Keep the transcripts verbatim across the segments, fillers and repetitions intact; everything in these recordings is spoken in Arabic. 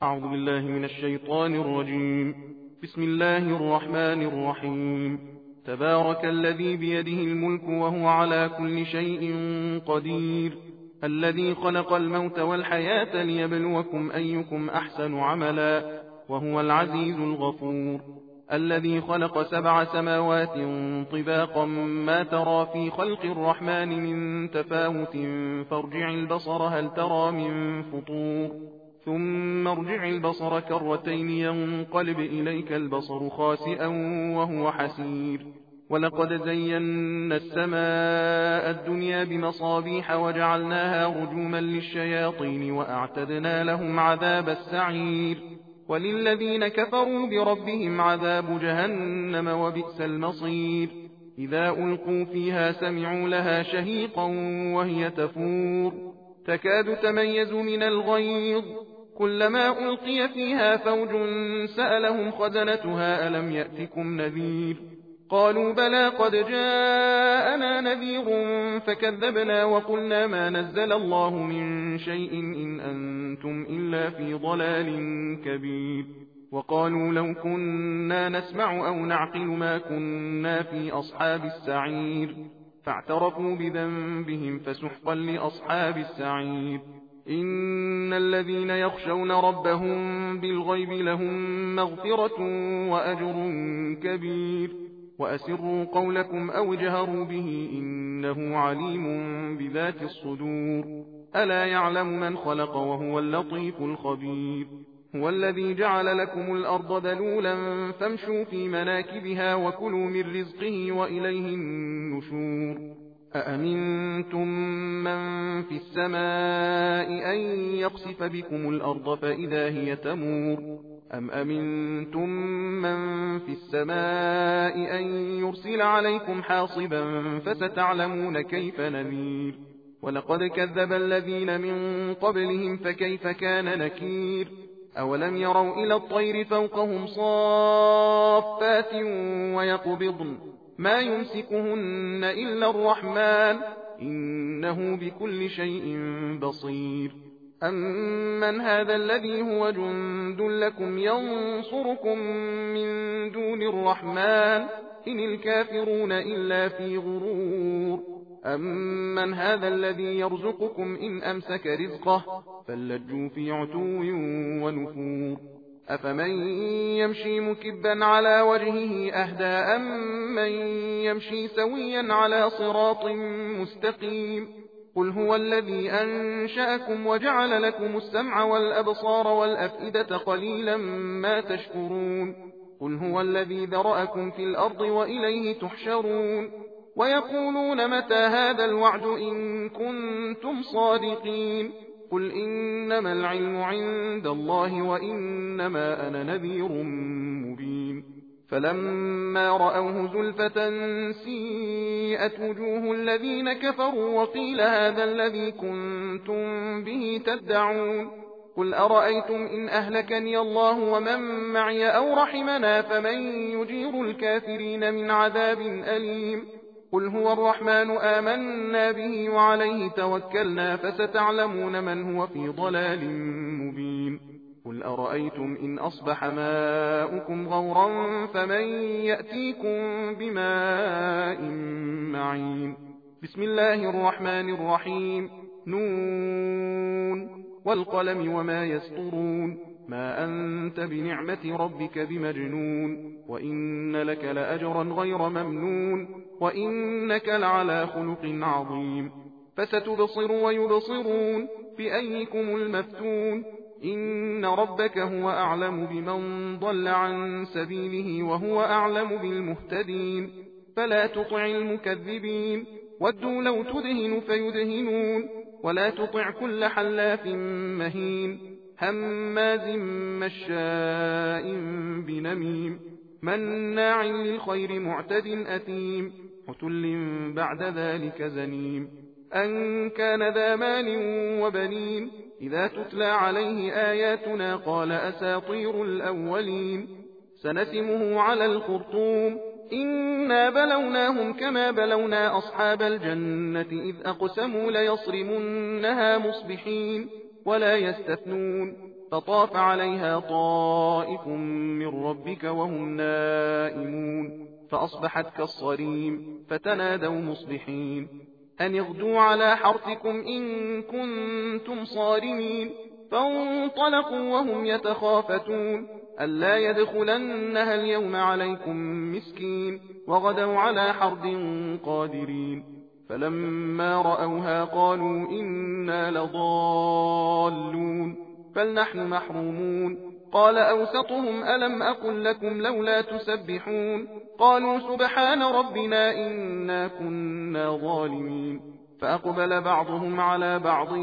أعوذ بالله من الشيطان الرجيم. بسم الله الرحمن الرحيم. تبارك الذي بيده الملك وهو على كل شيء قدير، الذي خلق الموت والحياة ليبلوكم أيكم أحسن عملا، وهو العزيز الغفور. الذي خلق سبع سماوات طباقا ما ترى في خلق الرحمن من تفاوت فارجع البصر هل ترى من فطور، ثم ارجع البصر كرتين ينقلب إليك البصر خاسئا وهو حسير. ولقد زينا السماء الدنيا بمصابيح وجعلناها رجوما للشياطين وأعتدنا لهم عذاب السعير. وللذين كفروا بربهم عذاب جهنم وبئس المصير. إذا ألقوا فيها سمعوا لها شهيقا وهي تفور، تكاد تميز من الغيظ، كلما ألقي فيها فوج سألهم خزنتها ألم يأتكم نذير، قالوا بلى قد جاءنا نذير فكذبنا وقلنا ما نزل الله من شيء إن أنتم إلا في ضلال كبير. وقالوا لو كنا نسمع أو نعقل ما كنا في أصحاب السعير، فاعترفوا بذنبهم فسحقا لأصحاب السعير. إن الذين يخشون ربهم بالغيب لهم مغفرة وأجر كبير. وأسروا قولكم أو اجهروا به إنه عليم بذات الصدور. ألا يعلم من خلق وهو اللطيف الخبير. هو الذي جعل لكم الأرض ذلولا فامشوا في مناكبها وكلوا من رزقه وإليه النشور. أأمنتم من في السماء أن يقصف بكم الأرض فإذا هي تمور، أم أمنتم من في السماء أن يرسل عليكم حاصبا فستعلمون كيف نذير. ولقد كذب الذين من قبلهم فكيف كان نكير. أولم يروا إلى الطير فوقهم صافات ويقبضن ما يمسكهن إلا الرحمن إنه بكل شيء بصير. أمن هذا الذي هو جند لكم ينصركم من دون الرحمن إن الكافرون إلا في غرور. أمن هذا الذي يرزقكم إن أمسك رزقه فلجوا في عتو ونفور. أفمن يمشي مكبا على وجهه أهدى أم من يمشي سويا على صراط مستقيم. قل هو الذي أنشأكم وجعل لكم السمع والأبصار والأفئدة قليلا ما تشكرون. قل هو الذي ذرأكم في الأرض وإليه تحشرون. ويقولون متى هذا الوعد إن كنتم صادقين. قل إنما العلم عند الله وإنما أنا نذير مبين. فلما رأوه زلفة سيئت وجوه الذين كفروا وقيل هذا الذي كنتم به تدعون. قل أرأيتم إن أهلكني الله ومن معي أو رحمنا فمن يجير الكافرين من عذاب أليم. قل هو الرحمن آمنا به وعليه توكلنا فستعلمون من هو في ضلال مبين. قل أرأيتم إن أصبح ماؤكم غورا فمن يأتيكم بماء معين. بسم الله الرحمن الرحيم. نون والقلم وما يسطرون. ما أنت بنعمة ربك بمجنون. وإن لك لأجرا غير ممنون. وإنك لعلى خلق عظيم. فستبصر ويبصرون بأيكم المفتون. إن ربك هو أعلم بمن ضل عن سبيله وهو أعلم بالمهتدين. فلا تطع المكذبين ودوا لو تدهن فيدهنون. ولا تطع كل حلاف مهين هماز مشاء بنميم مناع للخير معتد أثيم عتل بعد ذلك زنيم. أن كان ذا مال وبنين إذا تتلى عليه آياتنا قال أساطير الأولين. سنسمه على الخرطوم. إنا بلوناهم كما بلونا أصحاب الجنة إذ أقسموا ليصرمنها مصبحين ولا يستثنون. فطاف عليها طائف من ربك وهم نائمون فأصبحت كالصريم فتنادوا مصبحين أن اغدوا على حرثكم إن كنتم صارمين فانطلقوا وهم يتخافتون ألا يدخلنها اليوم عليكم مسكين وغدوا على حرد قادرين فلما رأوها قالوا إنا لضالون بل نحن محرومون قال أوسطهم ألم أقل لكم لولا تسبحون قالوا سبحان ربنا إنا كنا ظالمين فأقبل بعضهم على بعض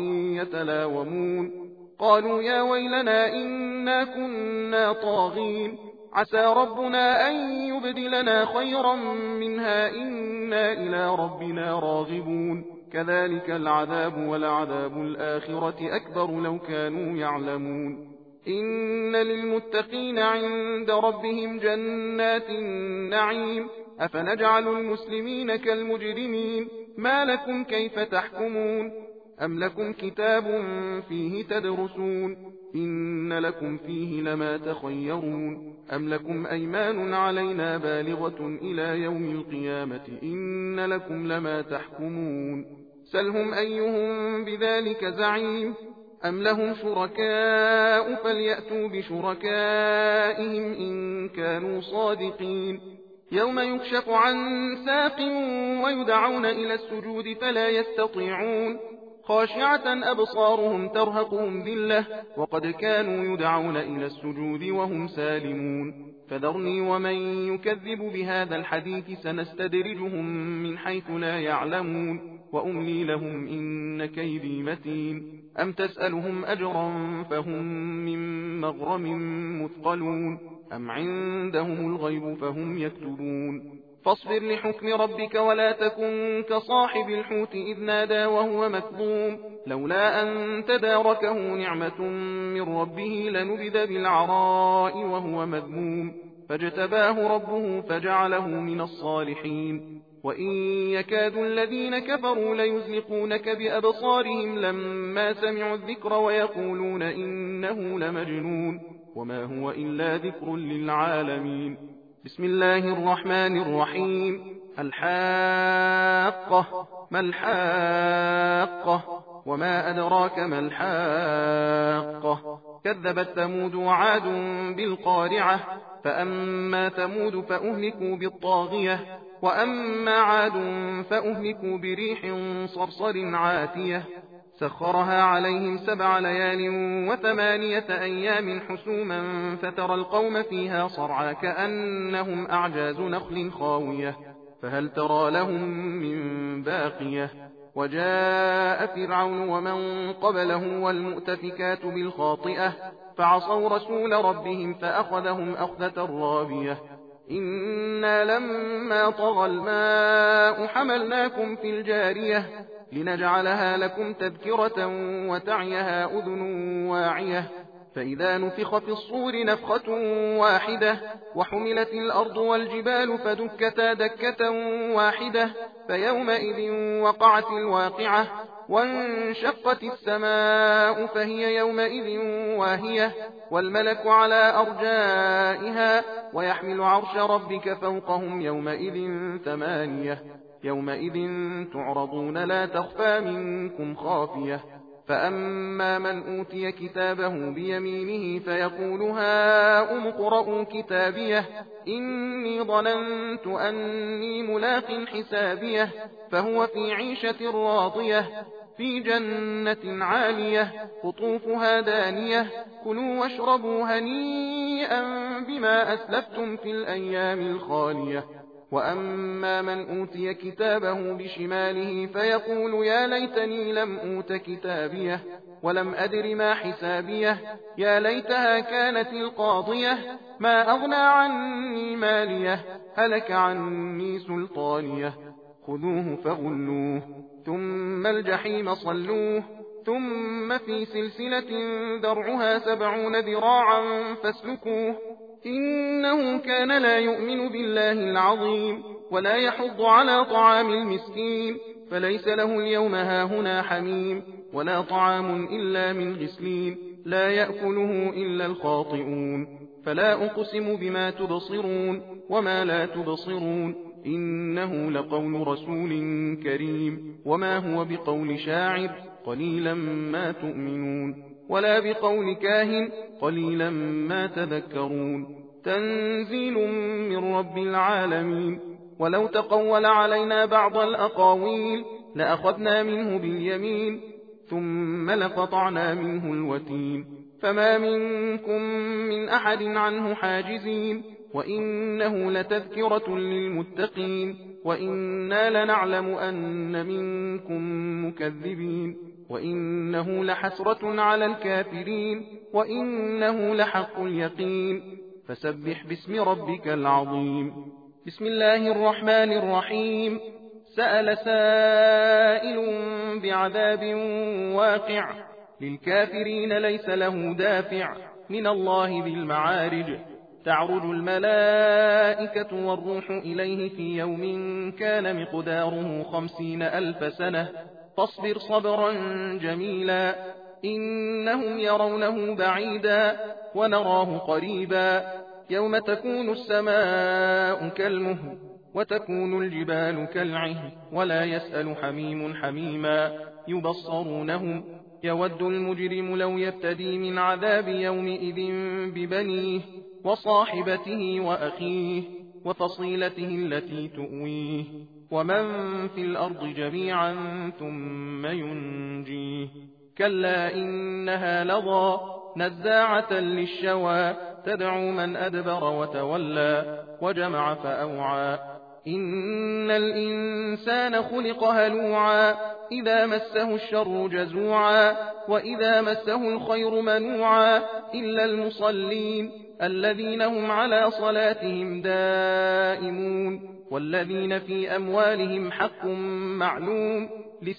يتلاومون قالوا يا ويلنا إنا كنا طاغين عسى ربنا أن يبدلنا خيرا منها إنا إلى ربنا راغبون كذلك العذاب ولعذاب الآخرة أكبر لو كانوا يعلمون إن للمتقين عند ربهم جنات النعيم أفنجعل المسلمين كالمجرمين ما لكم كيف تحكمون أم لكم كتاب فيه تدرسون إن لكم فيه لما تخيرون أم لكم أيمان علينا بالغة إلى يوم القيامة إن لكم لما تحكمون سلهم أيهم بذلك زعيم أم لهم شركاء فليأتوا بشركائهم إن كانوا صادقين يوم يكشف عن ساق ويدعون إلى السجود فلا يستطيعون خاشعة أبصارهم ترهقهم ذلة وقد كانوا يدعون إلى السجود وهم سالمون فذرني ومن يكذب بهذا الحديث سنستدرجهم من حيث لا يعلمون وأملي لهم إن كيدي متين أم تسألهم أجرا فهم من مغرم مثقلون أم عندهم الغيب فهم يكتبون فاصبر لحكم ربك ولا تكن كصاحب الحوت إذ نادى وهو مكظوم لولا أن تداركه نعمة من ربه لنبذ بالعراء وهو مذموم فاجتباه ربه فجعله من الصالحين وإن يكاد الذين كفروا ليزلقونك بأبصارهم لما سمعوا الذكر ويقولون إنه لمجنون وما هو إلا ذكر للعالمين بسم الله الرحمن الرحيم الحاقة ما الحاقة وما أدراك ما الحاقة كذبت ثمود وعاد بالقارعة فأما ثمود فأهلكوا بالطاغية وأما عاد فأهلكوا بريح صرصر عاتية سخرها عليهم سبع ليال وثمانية أيام حسوما فترى القوم فيها صرعى كأنهم أعجاز نخل خاوية فهل ترى لهم من باقية وجاء فرعون ومن قبله والمؤتفكات بالخاطئة فعصوا رسول ربهم فأخذهم أخذة رابية إنا لما طغى الماء حملناكم في الجارية لنجعلها لكم تذكرة وتعيها أذن واعية فإذا نفخ في الصور نفخة واحدة وحملت الأرض والجبال فدكتا دكة واحدة فيومئذ وقعت الواقعة وانشقت السماء فهي يومئذ واهية والملك على أرجائها ويحمل عرش ربك فوقهم يومئذ ثمانية يومئذ تعرضون لا تخفى منكم خافية فأما من أوتي كتابه بيمينه فيقول هاؤم اقرءوا كتابيه إني ظننت أني ملاق حسابيه فهو في عيشة راضية في جنة عالية قطوفها دانية كلوا واشربوا هنيئا بما أسلفتم في الأيام الخالية وأما من أوتي كتابه بشماله فيقول يا ليتني لم أوت كتابيه ولم أدر ما حسابيه يا ليتها كانت القاضية ما أغنى عني ماليه هلك عني سلطانيه خذوه فغلوه ثم الجحيم صلوه ثم في سلسلة ذرعها سبعون ذراعا فاسلكوه إنه كان لا يؤمن بالله العظيم ولا يحض على طعام المسكين فليس له اليوم هاهنا حميم ولا طعام إلا من غسلين لا يأكله إلا الخاطئون فلا أقسم بما تبصرون وما لا تبصرون إنه لقول رسول كريم وما هو بقول شاعر قليلا ما تؤمنون ولا بقول كاهن قليلا ما تذكرون تنزيل من رب العالمين ولو تقول علينا بعض الأقاويل لأخذنا منه باليمين ثم لقطعنا منه الوتين فما منكم من أحد عنه حاجزين وإنه لتذكرة للمتقين وإنا لنعلم أن منكم مكذبين وإنه لحسرة على الكافرين وإنه لحق اليقين فسبح باسم ربك العظيم بسم الله الرحمن الرحيم سأل سائل بعذاب واقع للكافرين ليس له دافع من الله ذي المعارج تعرج الملائكة والروح إليه في يوم كان مقداره خمسين ألف سنة فاصبر صبرا جميلا إنهم يرونه بعيدا ونراه قريبا يوم تكون السماء كالمهل وتكون الجبال كالعهن ولا يسأل حميم حميما يبصرونهم يود المجرم لو يفتدي من عذاب يومئذ ببنيه وصاحبته وأخيه وفصيلته التي تؤويه ومن في الأرض جميعا ثم ينجيه كلا إنها لظى نزاعة للشوى تدعو من أدبر وتولى وجمع فأوعى إن الإنسان خلق هلوعا إذا مسه الشر جزوعا وإذا مسه الخير منوعا إلا المصلين الذين هم على صلاتهم دائمون والذين في أموالهم حق معلوم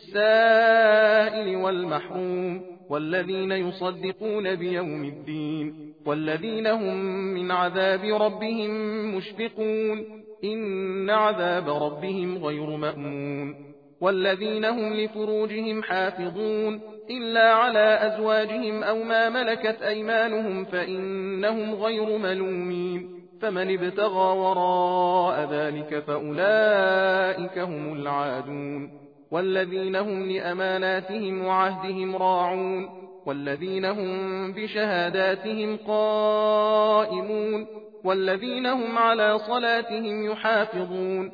للسائل والمحروم والذين يصدقون بيوم الدين والذين هم من عذاب ربهم مشفقون إن عذاب ربهم غير مأمون والذين هم لفروجهم حافظون إلا على أزواجهم أو ما ملكت أيمانهم فإنهم غير ملومين فمن ابتغى وراء ذلك فأولئك هم العادون والذين هم لأماناتهم وعهدهم راعون والذين هم بشهاداتهم قائمون والذين هم على صلاتهم يحافظون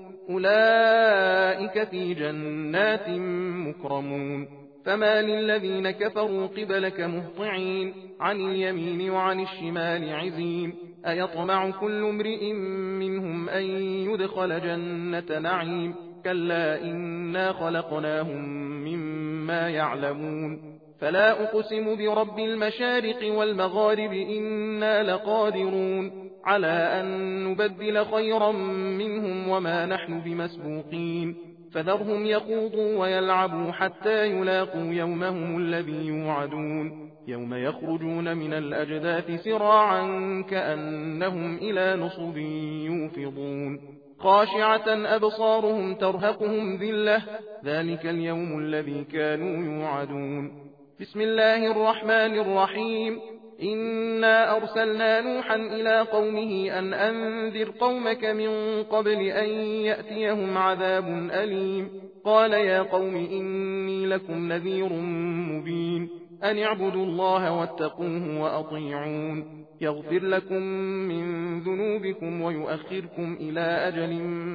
أولئك في جنات مكرمون فما للذين كفروا قبلك مهطعين عن اليمين وعن الشمال عزين أيطمع كل امرئ منهم أن يدخل جنة نعيم كلا إنا خلقناهم مما يعلمون فلا أقسم برب المشارق والمغارب إنا لقادرون على أن نبدل خيرا منهم وما نحن بمسبوقين فذرهم يخوضوا ويلعبوا حتى يلاقوا يومهم الذي يوعدون يوم يخرجون من الأجداث سراعا كأنهم إلى نصب يوفضون خاشعة أبصارهم ترهقهم ذلة ذلك اليوم الذي كانوا يوعدون بسم الله الرحمن الرحيم إنا أرسلنا نوحا إلى قومه أن أنذر قومك من قبل أن يأتيهم عذاب أليم قال يا قوم إني لكم نذير مبين أن اعبدوا الله واتقوه وأطيعون يغفر لكم من ذنوبكم ويؤخركم إلى أجل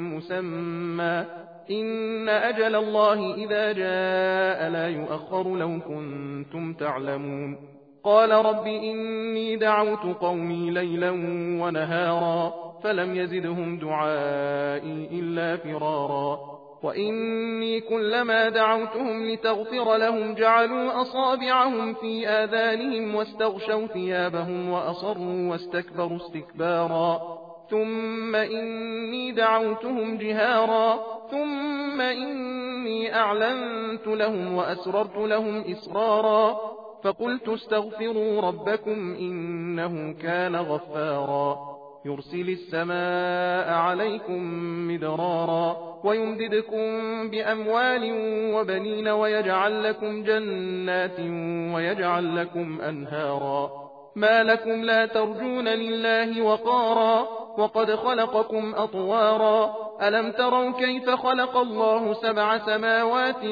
مسمى إن أجل الله إذا جاء لا يؤخر لو كنتم تعلمون قال رب إني دعوت قومي ليلا ونهارا فلم يزدهم دعائي إلا فرارا وإني كلما دعوتهم لتغفر لهم جعلوا أصابعهم في آذانهم واستغشوا ثيابهم وأصروا واستكبروا استكبارا ثم إني دعوتهم جهارا ثم إني أعلنت لهم وأسررت لهم إسرارا فقلت استغفروا ربكم إنه كان غفارا يرسل السماء عليكم مدرارا ويمددكم بأموال وبنين ويجعل لكم جنات ويجعل لكم أنهارا ما لكم لا ترجون لله وقارا وقد خلقكم أطوارا ألم تروا كيف خلق الله سبع سماوات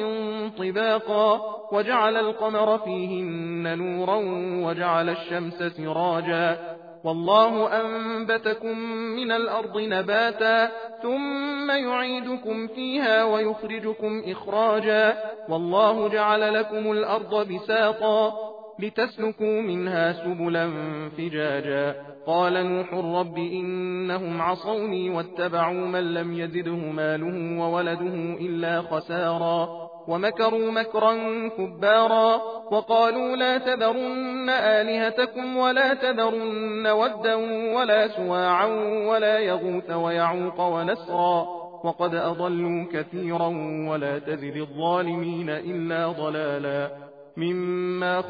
طباقا وجعل القمر فيهن نورا وجعل الشمس سراجا والله أنبتكم من الأرض نباتا ثم يعيدكم فيها ويخرجكم إخراجا والله جعل لكم الأرض بساطا لتسلكوا منها سبلا فجاجا قال نوح رب إنهم عصوني واتبعوا من لم يزده ماله وولده إلا خسارا ومكروا مكرا كبارا وقالوا لا تذرن آلهتكم ولا تذرن ودا ولا سواعا ولا يغوث ويعوق ونسرا وقد أضلوا كثيرا ولا تزد الظالمين إلا ضلالا مما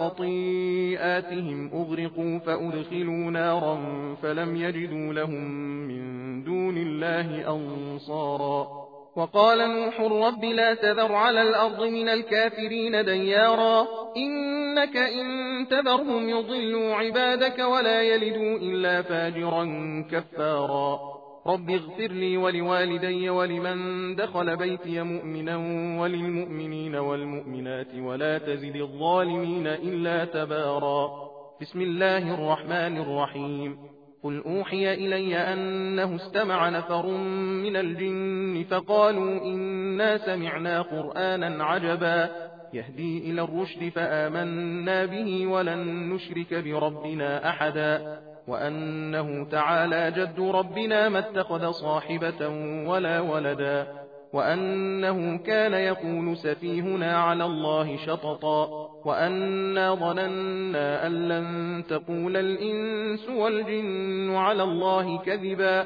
خطيئاتهم أغرقوا فأدخلوا نارا فلم يجدوا لهم من دون الله أنصارا وقال نوح رب لا تذر على الأرض من الكافرين ديارا إنك إن تذرهم يضلوا عبادك ولا يلدوا إلا فاجرا كفارا رب اغفر لي ولوالدي ولمن دخل بيتي مؤمنا وللمؤمنين والمؤمنات ولا تزد الظالمين إلا تبارا بسم الله الرحمن الرحيم قل أوحي إلي أنه استمع نفر من الجن فقالوا إنا سمعنا قرآنا عجبا يهدي إلى الرشد فآمنا به ولن نشرك بربنا أحدا وأنه تعالى جد ربنا ما اتخذ صاحبة ولا ولدا وأنه كان يقول سفيهنا على الله شططا وأنا ظننا أن لن تقول الإنس والجن على الله كذبا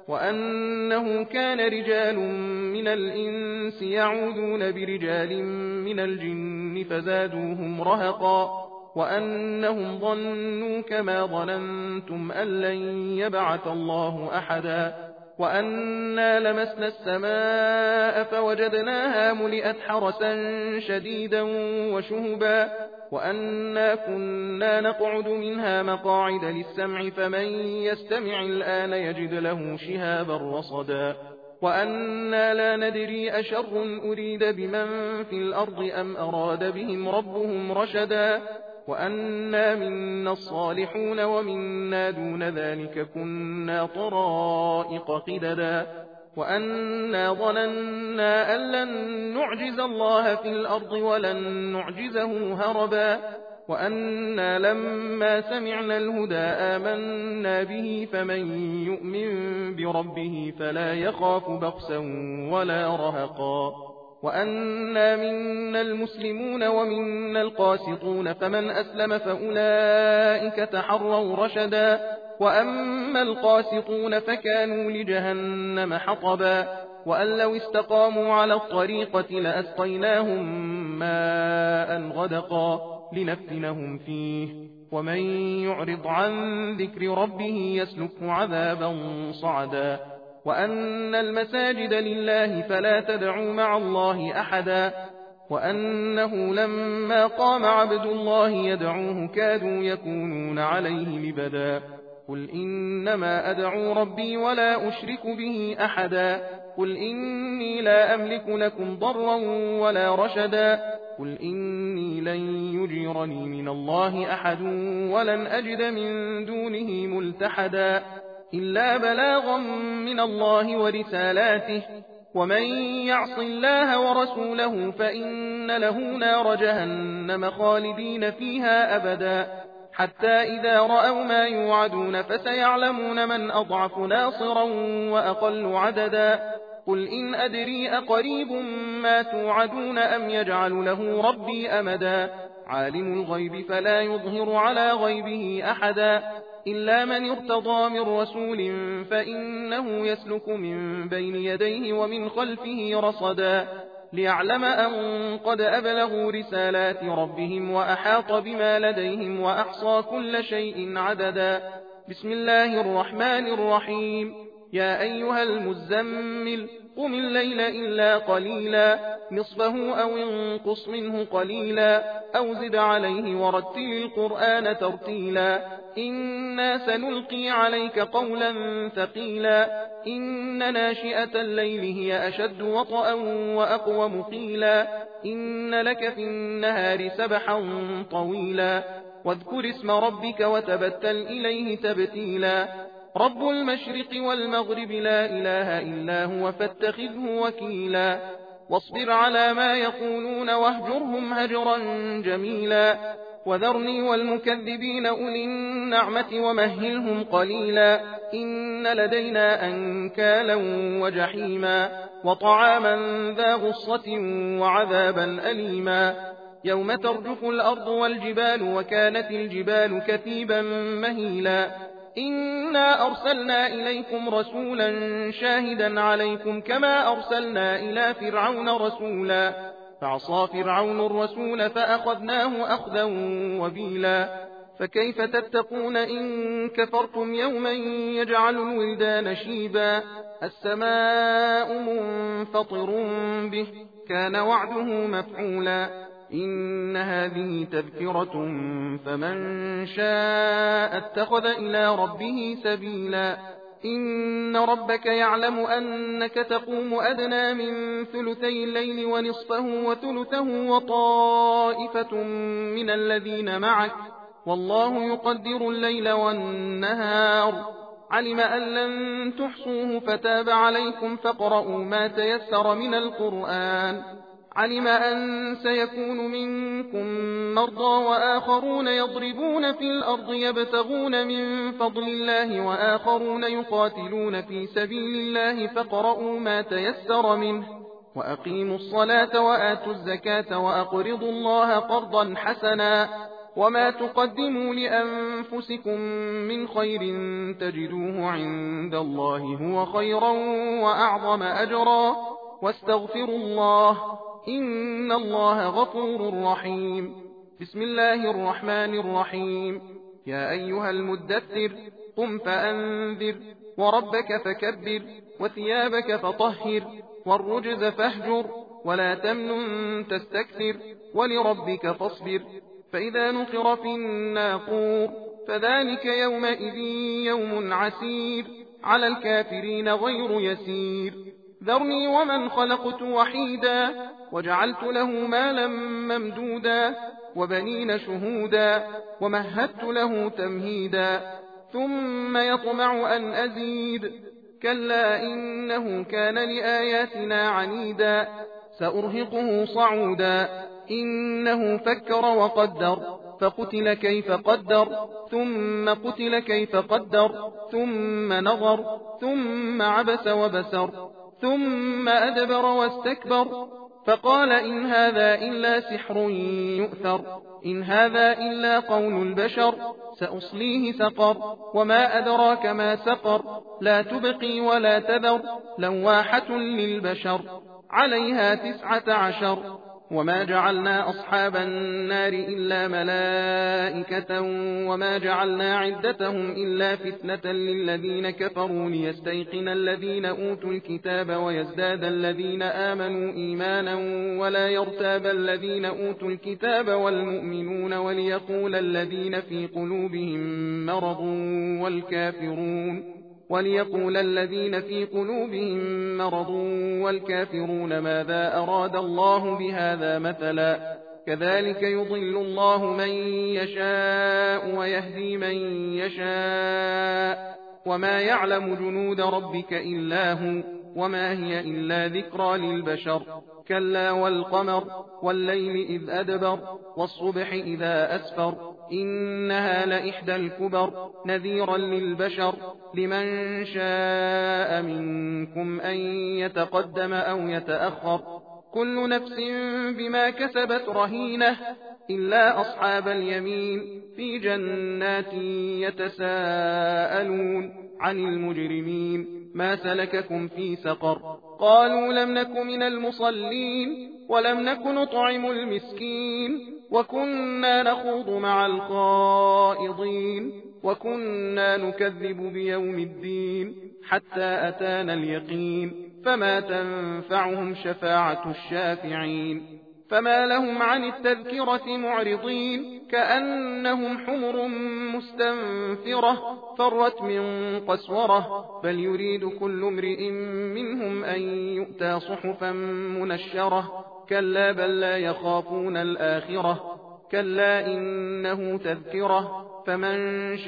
وأنه كان رجال من الإنس يعوذون برجال من الجن فزادوهم رهقا وأنهم ظنوا كما ظننتم أن لن يبعث الله أحدا وأنا لمسنا السماء فوجدناها ملئت حرسا شديدا وشهبا وأنا كنا نقعد منها مقاعد للسمع فمن يستمع الآن يجد له شهابا رصدا وأنا لا ندري أشر أريد بمن في الأرض أم أراد بهم ربهم رشدا وأنا منا الصالحون ومنا دون ذلك كنا طرائق قددا وأنا ظننا أن لن نعجز الله في الأرض ولن نعجزه هربا وأنا لما سمعنا الهدى آمنا به فمن يؤمن بربه فلا يخاف بخسا ولا رهقا وأنا منا المسلمون ومنا القاسطون فمن أسلم فأولئك تحروا رشدا وأما القاسطون فكانوا لجهنم حطبا وأن لو استقاموا على الطريقة لأسقيناهم ماء غدقا لنفتنهم فيه ومن يعرض عن ذكر ربه يسلكه عذابا صعدا وأن المساجد لله فلا تدعوا مع الله أحدا وأنه لما قام عبد الله يدعوه كادوا يكونون عليه لبدا قل إنما أدعو ربي ولا أشرك به أحدا قل إني لا أملك لكم ضرا ولا رشدا قل إني لن يجيرني من الله أحد ولن أجد من دونه ملتحدا إلا بلاغا من الله ورسالاته ومن يعص الله ورسوله فإن له نار جهنم خالدين فيها أبدا حتى إذا رأوا ما يوعدون فسيعلمون من أضعف ناصرا وأقل عددا قل إن أدري أقريب ما توعدون أم يجعل له ربي أمدا عالم الغيب فلا يظهر على غيبه أحدا إلا من ارتضى من رسول فإنه يسلك من بين يديه ومن خلفه رصدا ليعلم أن قد أبلغوا رسالات ربهم وأحاط بما لديهم وأحصى كل شيء عددا بسم الله الرحمن الرحيم. يا أيها المزمل قم الليل إلا قليلا نصفه أو انقص منه قليلا أو زد عليه ورتل القرآن ترتيلا إنا سنلقي عليك قولا ثقيلا إن ناشئة الليل هي أشد وطئا وأقوم قيلا إن لك في النهار سبحا طويلا واذكر اسم ربك وتبتل إليه تبتيلا رب المشرق والمغرب لا إله إلا هو فاتخذه وكيلا واصبر على ما يقولون واهجرهم هجرا جميلا وذرني والمكذبين أولي النعمة ومهلهم قليلا إن لدينا أنكالا وجحيما وطعاما ذا غصة وعذابا أليما يوم ترجف الأرض والجبال وكانت الجبال كثيبا مهيلا إنا أرسلنا إليكم رسولا شاهدا عليكم كما أرسلنا إلى فرعون رسولا فعصى فرعون الرسول فأخذناه أخذا وبيلا فكيف تتقون إن كفرتم يوما يجعل الولدان شيبا السماء منفطر به كان وعده مفعولا إن هذه تذكرة فمن شاء اتخذ إلى ربه سبيلا إن ربك يعلم أنك تقوم أدنى من ثلثي الليل ونصفه وثلثه وطائفة من الذين معك والله يقدر الليل والنهار علم أن لن تحصوه فتاب عليكم فاقرؤوا ما تيسر من القرآن علم أن سيكون منكم مرضى وآخرون يضربون في الأرض يبتغون من فضل الله وآخرون يقاتلون في سبيل الله فاقرؤوا ما تيسر منه وأقيموا الصلاة وآتوا الزكاة وأقرضوا الله قرضا حسنا وما تقدموا لأنفسكم من خير تجدوه عند الله هو خيرا وأعظم أجرا واستغفروا الله إن الله غفور رحيم بسم الله الرحمن الرحيم يا أيها المدثر قم فأنذر وربك فكبر وثيابك فطهر والرجز فاهجر ولا تمنن تستكثر ولربك فاصبر فإذا نقر في الناقور فذلك يومئذ يوم عسير على الكافرين غير يسير ذرني ومن خلقت وحيدا وجعلت له مالا ممدودا وبنين شهودا ومهدت له تمهيدا ثم يطمع أن أزيد كلا إنه كان لآياتنا عنيدا سأرهقه صعودا إنه فكر وقدر فقتل كيف قدر ثم قتل كيف قدر ثم نظر ثم عبس وبسر ثم أدبر واستكبر فقال إن هذا إلا سحر يؤثر إن هذا إلا قول البشر سأصليه سقر وما أدراك ما سقر لا تبقي ولا تذر لواحة للبشر عليها تسعة عشر وما جعلنا أصحاب النار إلا ملائكة وما جعلنا عدتهم إلا فتنة للذين كفروا ليستيقن الذين أوتوا الكتاب ويزداد الذين آمنوا إيمانا ولا يرتاب الذين أوتوا الكتاب والمؤمنون وليقول الذين في قلوبهم مرض والكافرون وليقول الذين في قلوبهم مرض والكافرون ماذا أراد الله بهذا مثلا كذلك يضل الله من يشاء ويهدي من يشاء وما يعلم جنود ربك إلا هو وما هي إلا ذكرى للبشر كلا والقمر والليل إذ أدبر والصبح إذا أسفر إنها لإحدى الكبر نذيرا للبشر لمن شاء منكم أن يتقدم أو يتأخر كل نفس بما كسبت رهينة إلا أصحاب اليمين في جنات يتساءلون عن المجرمين ما سلككم في سقر قالوا لم نك من المصلين ولم نك نطعم المسكين وكنا نخوض مع الخائضين وكنا نكذب بيوم الدين حتى أتانا اليقين فما تنفعهم شفاعة الشافعين فما لهم عن التذكرة معرضين كأنهم حمر مستنفرة فرت من قسورة بل يريد كل امرئ منهم أن يؤتى صحفا منشرة كلا بل لا يخافون الآخرة كلا إنه تذكرة فمن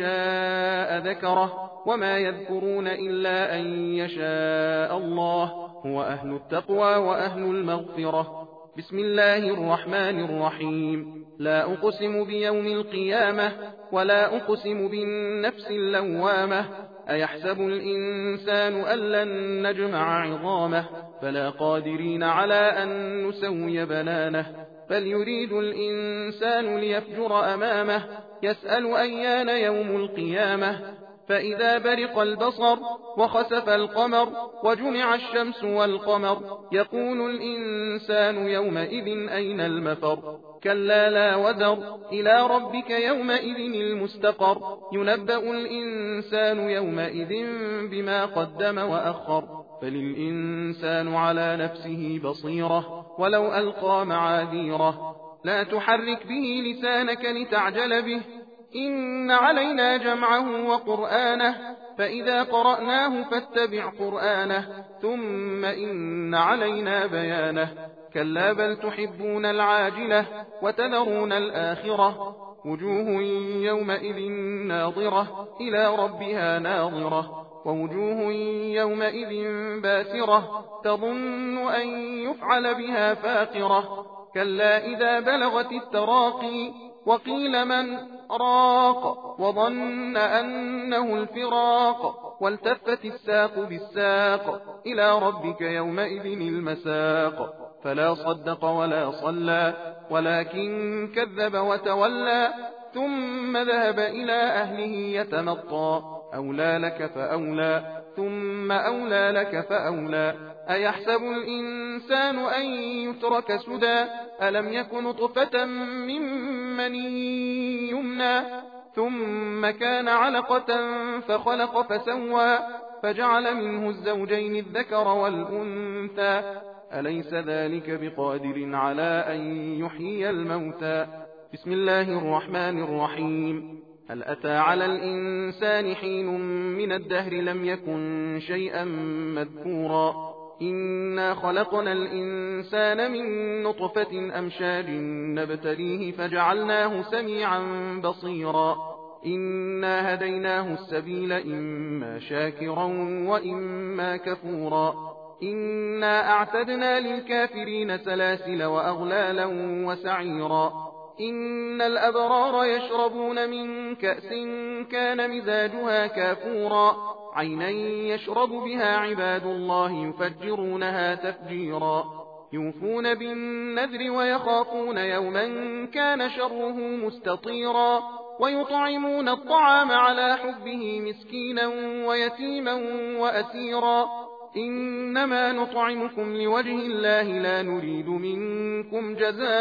شاء ذكره وما يذكرون إلا أن يشاء الله هو أهل التقوى وأهل المغفرة. بسم الله الرحمن الرحيم لا أقسم بيوم القيامة ولا أقسم بالنفس اللوامة أيحسب الإنسان أن لن نجمع عظامه فلا قادرين على أن نسوي بنانه بل يريد الإنسان ليفجر أمامه يسأل أيان يوم القيامة فإذا برق البصر وخسف القمر وجمع الشمس والقمر يقول الإنسان يومئذ أين المفر كلا لا وذر إلى ربك يومئذ المستقر ينبأ الإنسان يومئذ بما قدم وأخر فللإنسان على نفسه بصيرة ولو ألقى معاذيره لا تحرك به لسانك لتعجل به إن علينا جمعه وقرآنه فإذا قرأناه فاتبع قرآنه ثم إن علينا بيانه كلا بل تحبون العاجلة وتذرون الآخرة وجوه يومئذ ناظرة إلى ربها ناظرة ووجوه يومئذ باسرة تظن أن يفعل بها فاقرة كلا إذا بلغت التراقي وقيل من راق وظن أنه الفراق والتفت الساق بالساق إلى ربك يومئذ المساق فلا صدق ولا صلى ولكن كذب وتولى ثم ذهب إلى أهله يتمطى أولى لك فأولى ثم أولى لك فأولى أيحسب الإنسان أن يترك سدى ألم يكن نطفة من مني يمنى ثم كان علقة فخلق فسوى فجعل منه الزوجين الذكر والأنثى أليس ذلك بقادر على أن يحيي الموتى بسم الله الرحمن الرحيم هل أتى على الإنسان حين من الدهر لم يكن شيئا مذكورا إنا خلقنا الإنسان من نطفة أمشاج نبتليه فجعلناه سميعا بصيرا إنا هديناه السبيل إما شاكرا وإما كفورا إنا أعتدنا للكافرين سلاسل وأغلالا وسعيرا إن الأبرار يشربون من كأس كان مزاجها كافورا عينا يشرب بها عباد الله يفجرونها تفجيرا يوفون بالنذر ويخافون يوما كان شره مستطيرا ويطعمون الطعام على حبه مسكينا ويتيما وأسيرا إنما نطعمكم لوجه الله لا نريد منكم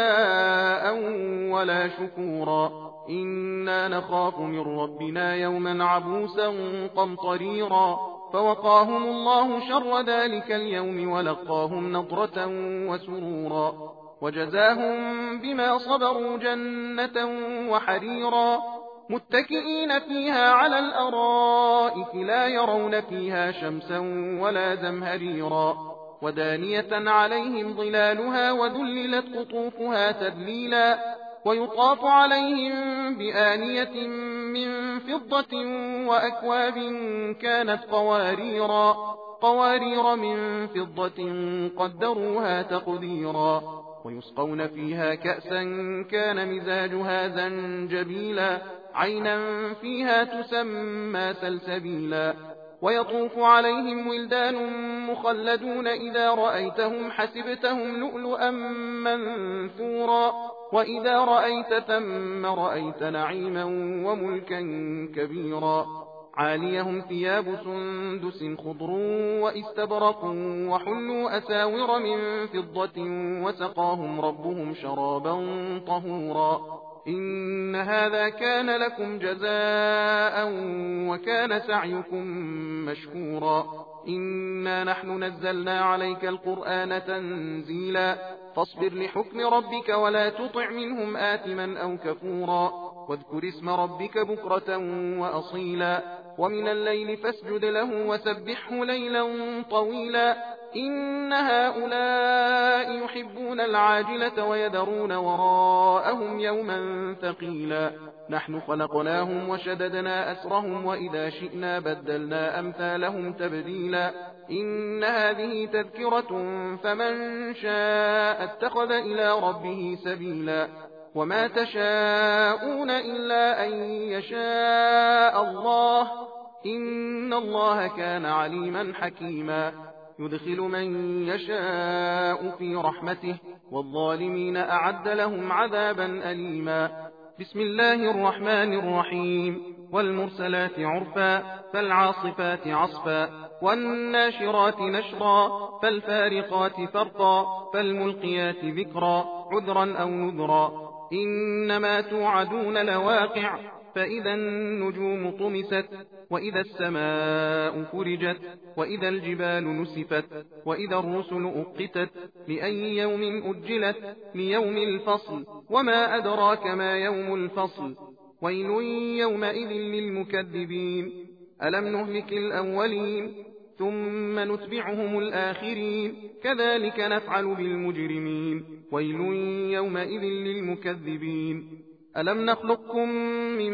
جزاء ولا شكورا إنا نخاف من ربنا يوما عبوسا قمطريرا فوقاهم الله شر ذلك اليوم ولقاهم نضرة وسرورا وجزاهم بما صبروا جنة وحريرا متكئين فيها على الأرائك لا يرون فيها شمسا ولا زمهريرا ودانية عليهم ظلالها وذللت قطوفها تذليلا ويطاف عليهم بآنية من فضة وأكواب كانت قواريرا قوارير من فضة قدروها تقديرا ويسقون فيها كأسا كان مزاجها زنجبيلا عينا فيها تسمى سلسبيلا ويطوف عليهم ولدان مخلدون إذا رأيتهم حسبتهم لؤلؤا منثورا وإذا رأيت ثم رأيت نعيما وملكا كبيرا عاليهم ثياب سندس خضر واستبرق وحلوا أساور من فضة وسقاهم ربهم شرابا طهورا إن هذا كان لكم جزاء وكان سعيكم مشكورا إنا نحن نزلنا عليك القرآن تنزيلا فاصبر لحكم ربك ولا تطع منهم آثما أو كفورا واذكر اسم ربك بكرة وأصيلا ومن الليل فاسجد له وسبحه ليلا طويلا إن هؤلاء يحبون العاجلة ويذرون وراءهم يوما ثقيلا نحن خلقناهم وشددنا أسرهم وإذا شئنا بدلنا أمثالهم تبديلا إن هذه تذكرة فمن شاء اتخذ إلى ربه سبيلا وما تشاءون إلا أن يشاء الله إن الله كان عليما حكيما يدخل من يشاء في رحمته والظالمين أعد لهم عذابا أليما بسم الله الرحمن الرحيم والمرسلات عرفا فالعاصفات عصفا والناشرات نشرا فالفارقات فرقا فالملقيات ذكرا عذرا أو نذرا إنما توعدون لواقع فإذا النجوم طمست وإذا السماء فرجت وإذا الجبال نسفت وإذا الرسل أقتت لأي يوم أجلت ليوم الفصل وما أدراك ما يوم الفصل ويل يومئذ للمكذبين ألم نهلك الأولين ثم نتبعهم الآخرين كذلك نفعل بالمجرمين ويل يومئذ للمكذبين ألم نخلقكم من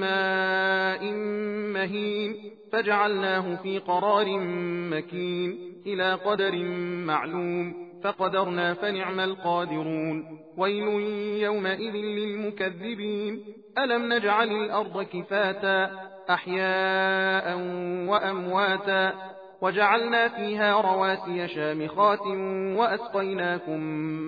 ماء مهين فجعلناه في قرار مكين إلى قدر معلوم فقدرنا فنعم القادرون ويل يومئذ للمكذبين ألم نجعل الأرض كفاتا أحياء وأمواتا وجعلنا فيها رواسي شامخات وأسقيناكم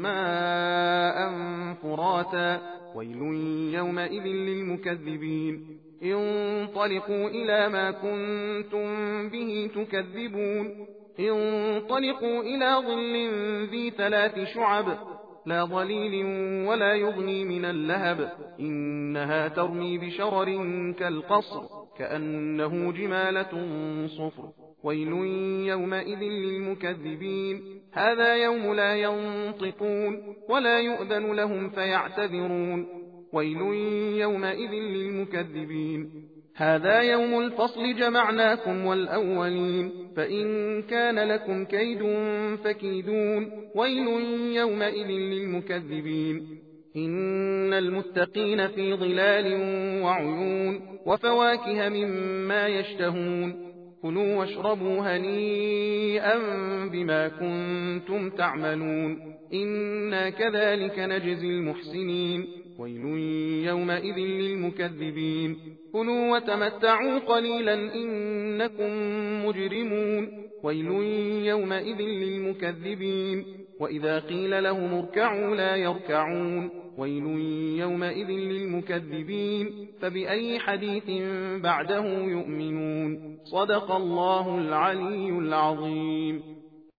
ماء فراتا ويل يومئذ للمكذبين انطلقوا إلى ما كنتم به تكذبون انطلقوا إلى ظل ذي ثلاث شعب لا ظليل ولا يغني من اللهب إنها ترمي بشرر كالقصر كأنه جمالة صفر ويل يومئذ للمكذبين هذا يوم لا ينطقون ولا يؤذن لهم فيعتذرون ويل يومئذ للمكذبين هذا يوم الفصل جمعناكم والأولين فإن كان لكم كيد فكيدون ويل يومئذ للمكذبين إن المتقين في ظلال وعيون وفواكه مما يشتهون كلوا واشربوا هنيئا بما كنتم تعملون إنا كذلك نجزي المحسنين ويل يومئذ للمكذبين كلوا وتمتعوا قليلا إنكم مجرمون ويل يومئذ للمكذبين وإذا قيل لهم اركعوا لا يركعون ويل يومئذ للمكذبين فبأي حديث بعده يؤمنون صدق الله العلي العظيم.